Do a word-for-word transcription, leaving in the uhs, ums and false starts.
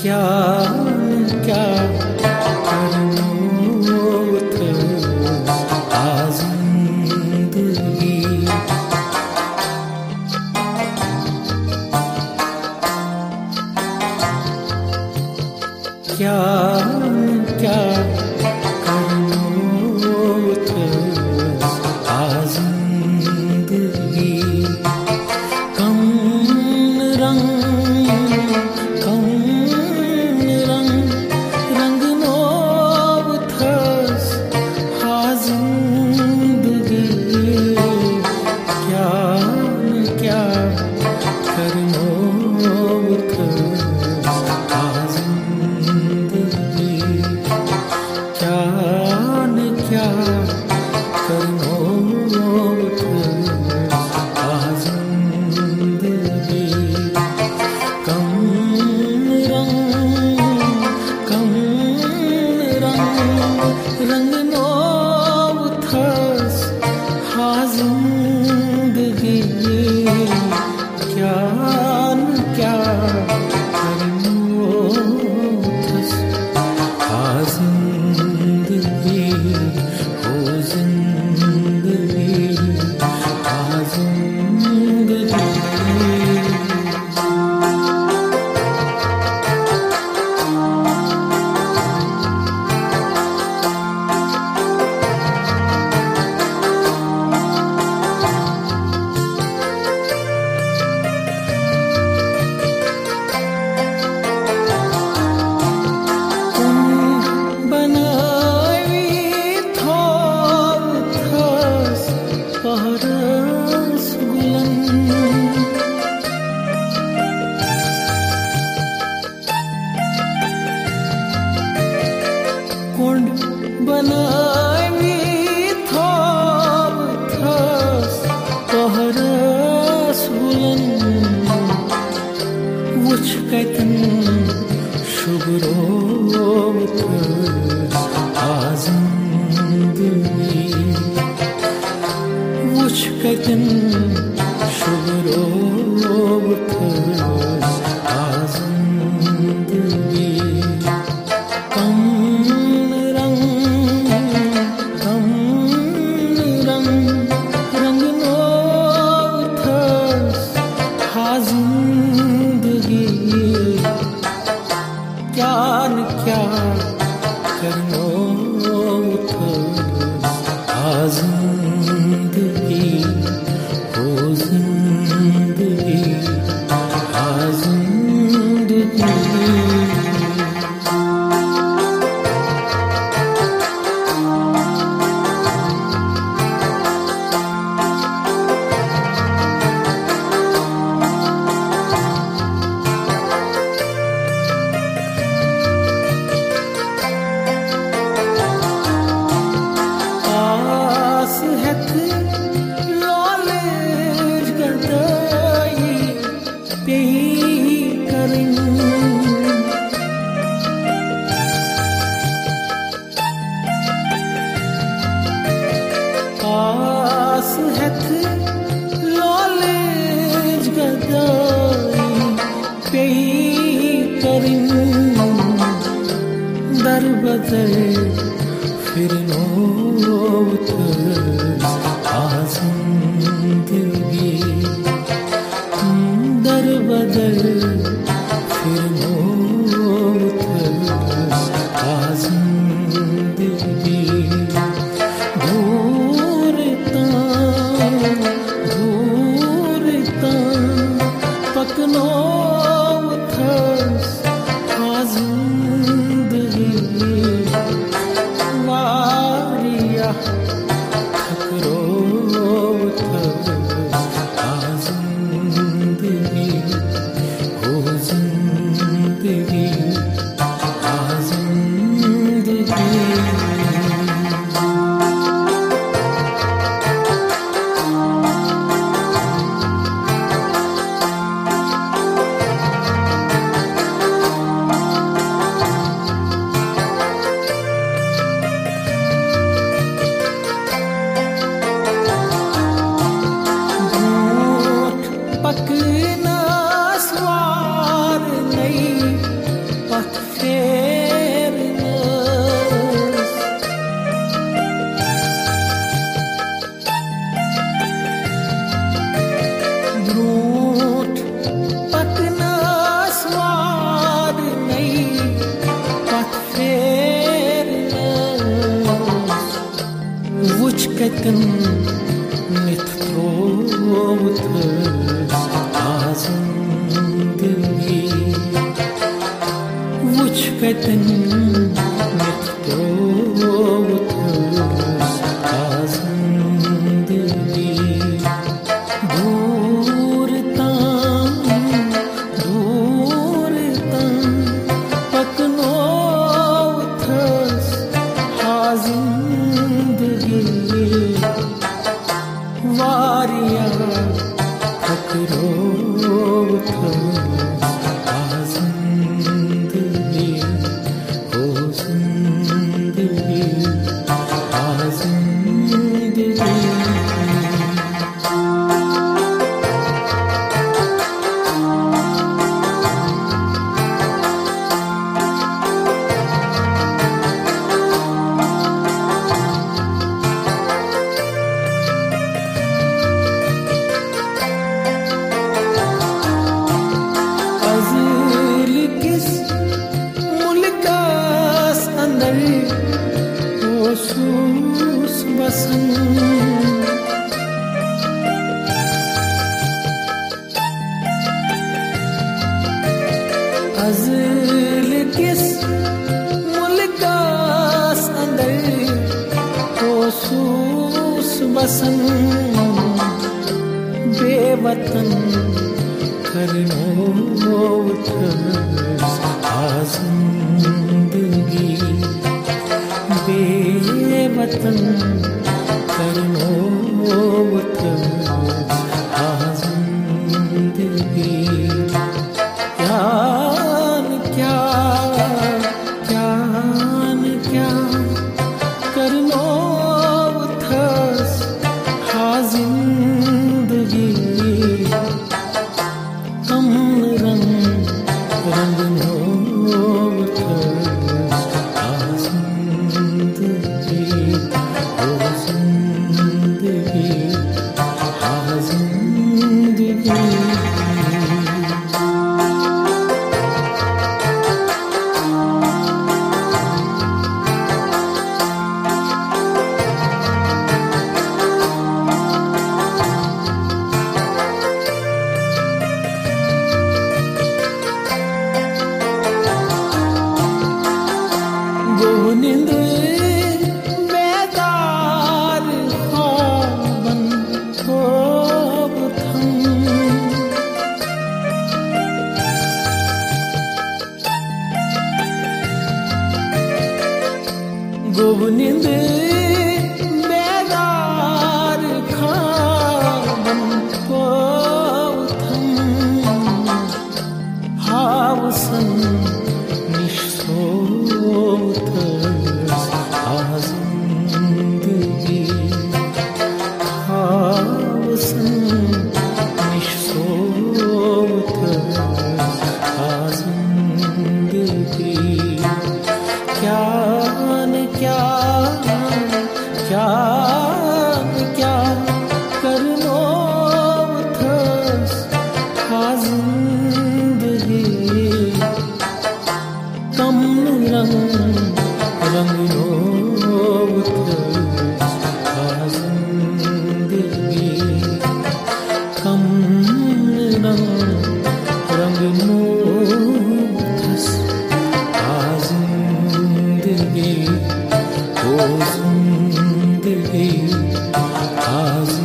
क्या क्या क्या क्या बनावी थोब थस पहरस बुलन वुच कतन शुभरोत आज़िंदगी वुच कतन शुभरोत आज़िंदगी क्या न क्या करनो आज़िंदगी हो जिंदगी आज़िंदगी आस हथ लॉलेज गदाई पे करिन दर बदल फिर नोत आज़िंदगी दर बदल फिर नोत आज़िंदगी पकनो थस आज़िंदगी वारिया थकरो थस कतन नित त्रोवथस आज़िंदगी वुच कतन नित त्रोवथस आज़िंदगी दूर तां दूर तां पकनोवथस आज़िंदगी वारिया फकरोवथस आज़िंदगी ओ ज़िंदगी आज़िंदगी sus basan azil kis mulkas andar o sus basan bevatan karnothas azindagi बेवतन करनोवथस आज़िंदगी क्या न क्या क्या न क्या करनोवथस आज़िंदगी अमन रंग रंग नोवथस गोनिंद बेदार ख्वाबन ख्वाब थम गोनिंद बेदार ख्वाबन ख्वाब थम हावसन आज़िंदगी हावसन निशोवथस आज़िंदगी क्या न क्या क्या न क्या करनोवथस आज़िंदगी कम रंग रंग नोवथस आज़िंदगी कम रंग रंग नोवथस आज़िंदगी ओ ज़िंदगी आज़िंदगी